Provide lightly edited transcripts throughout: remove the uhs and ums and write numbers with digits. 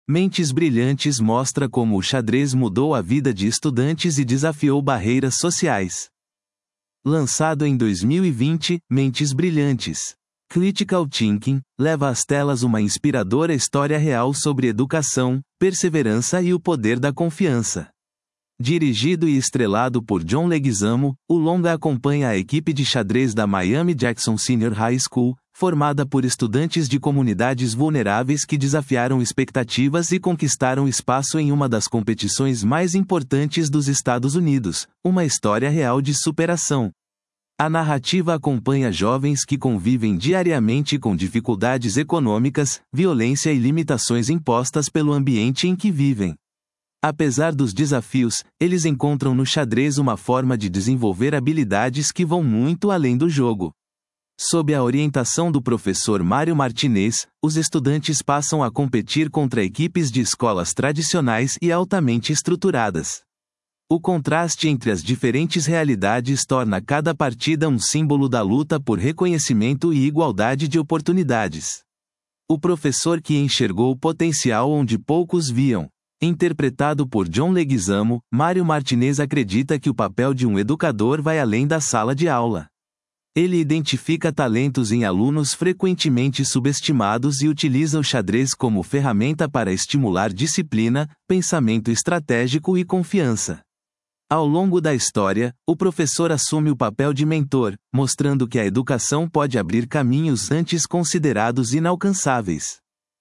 Mentes Brilhantes mostra como o xadrez mudou a vida de estudantes e desafiou barreiras sociais. Lançado em 2020, Mentes Brilhantes. Critical Thinking leva às telas uma inspiradora história real sobre educação, perseverança e o poder da confiança. Dirigido e estrelado por John Leguizamo, o longa acompanha a equipe de xadrez da Miami-Jackson Senior High School, formada por estudantes de comunidades vulneráveis que desafiaram expectativas e conquistaram espaço em uma das competições mais importantes dos Estados Unidos, uma história real de superação. A narrativa acompanha jovens que convivem diariamente com dificuldades econômicas, violência e limitações impostas pelo ambiente em que vivem. Apesar dos desafios, eles encontram no xadrez uma forma de desenvolver habilidades que vão muito além do jogo. Sob a orientação do professor Mário Martinez, os estudantes passam a competir contra equipes de escolas tradicionais e altamente estruturadas. O contraste entre as diferentes realidades torna cada partida um símbolo da luta por reconhecimento e igualdade de oportunidades. O professor que enxergou o potencial onde poucos viam. Interpretado por John Leguizamo, Mário Martinez acredita que o papel de um educador vai além da sala de aula. Ele identifica talentos em alunos frequentemente subestimados e utiliza o xadrez como ferramenta para estimular disciplina, pensamento estratégico e confiança. Ao longo da história, o professor assume o papel de mentor, mostrando que a educação pode abrir caminhos antes considerados inalcançáveis.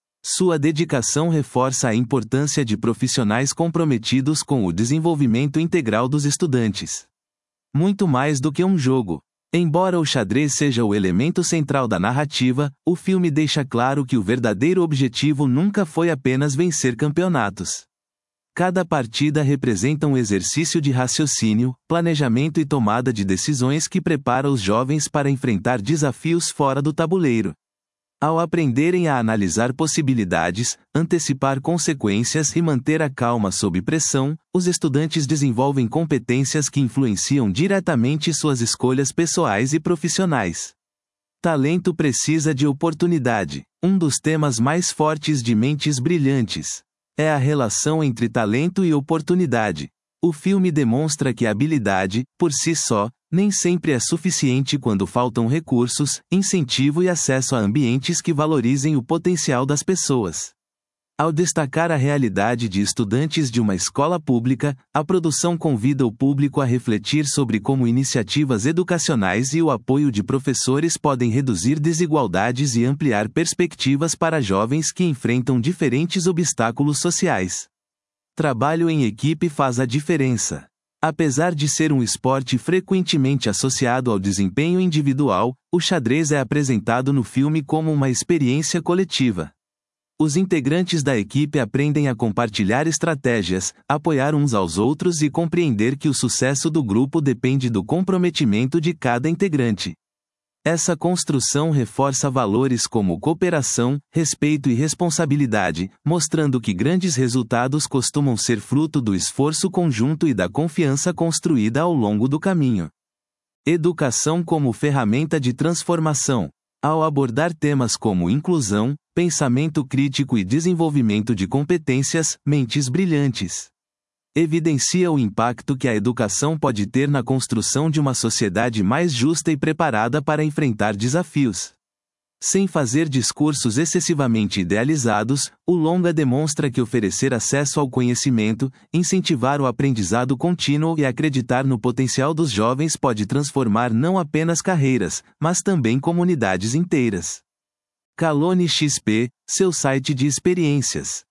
Sua dedicação reforça a importância de profissionais comprometidos com o desenvolvimento integral dos estudantes. Muito mais do que um jogo. Embora o xadrez seja o elemento central da narrativa, o filme deixa claro que o verdadeiro objetivo nunca foi apenas vencer campeonatos. Cada partida representa um exercício de raciocínio, planejamento e tomada de decisões que prepara os jovens para enfrentar desafios fora do tabuleiro. Ao aprenderem a analisar possibilidades, antecipar consequências e manter a calma sob pressão, os estudantes desenvolvem competências que influenciam diretamente suas escolhas pessoais e profissionais. Talento precisa de oportunidade. Um dos temas mais fortes de Mentes Brilhantes é a relação entre talento e oportunidade. O filme demonstra que a habilidade, por si só, nem sempre é suficiente quando faltam recursos, incentivo e acesso a ambientes que valorizem o potencial das pessoas. Ao destacar a realidade de estudantes de uma escola pública, a produção convida o público a refletir sobre como iniciativas educacionais e o apoio de professores podem reduzir desigualdades e ampliar perspectivas para jovens que enfrentam diferentes obstáculos sociais. Trabalho em equipe faz a diferença. Apesar de ser um esporte frequentemente associado ao desempenho individual, o xadrez é apresentado no filme como uma experiência coletiva. Os integrantes da equipe aprendem a compartilhar estratégias, apoiar uns aos outros e compreender que o sucesso do grupo depende do comprometimento de cada integrante. Essa construção reforça valores como cooperação, respeito e responsabilidade, mostrando que grandes resultados costumam ser fruto do esforço conjunto e da confiança construída ao longo do caminho. Educação como ferramenta de transformação. Ao abordar temas como inclusão, pensamento crítico e desenvolvimento de competências, Mentes Brilhantes evidencia o impacto que a educação pode ter na construção de uma sociedade mais justa e preparada para enfrentar desafios. Sem fazer discursos excessivamente idealizados, o longa demonstra que oferecer acesso ao conhecimento, incentivar o aprendizado contínuo e acreditar no potencial dos jovens pode transformar não apenas carreiras, mas também comunidades inteiras. Kalone XP, seu site de experiências.